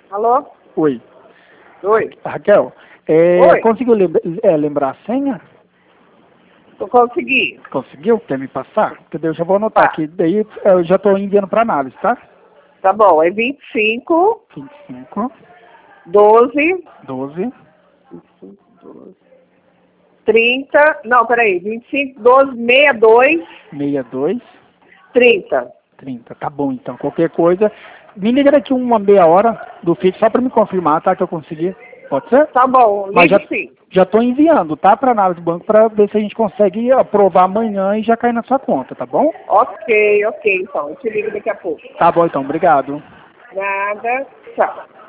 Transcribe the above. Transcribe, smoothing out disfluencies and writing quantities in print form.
Alô? Oi. Oi. Raquel, Oi. conseguiu lembrar a senha? Eu consegui. Conseguiu? Quer me passar? Porque daí eu já vou anotar Tá. aqui. Daí eu já estou enviando para análise, tá? Tá bom. É 25, 25, 12, 12, 30. Não, peraí. 25, 12, 62, 62, 30. 30. Tá bom, então. Qualquer coisa, me liga daqui uma meia hora do fixo só para me confirmar, tá? Que eu consegui. Pode ser? Tá bom. Mas Ligue sim. já estou enviando, tá? Para análise do banco para ver se a gente consegue aprovar amanhã e já cair na sua conta, tá bom? Ok, então. Eu te ligo daqui a pouco. Tá bom, então. Obrigado. Nada. Tchau.